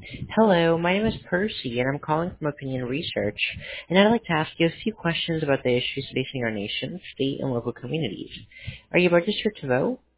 Hello, my name is Percy, and I'm calling from Opinion Research, and I'd like to ask you a few questions about the issues facing our nation, state, and local communities. Are you registered to vote?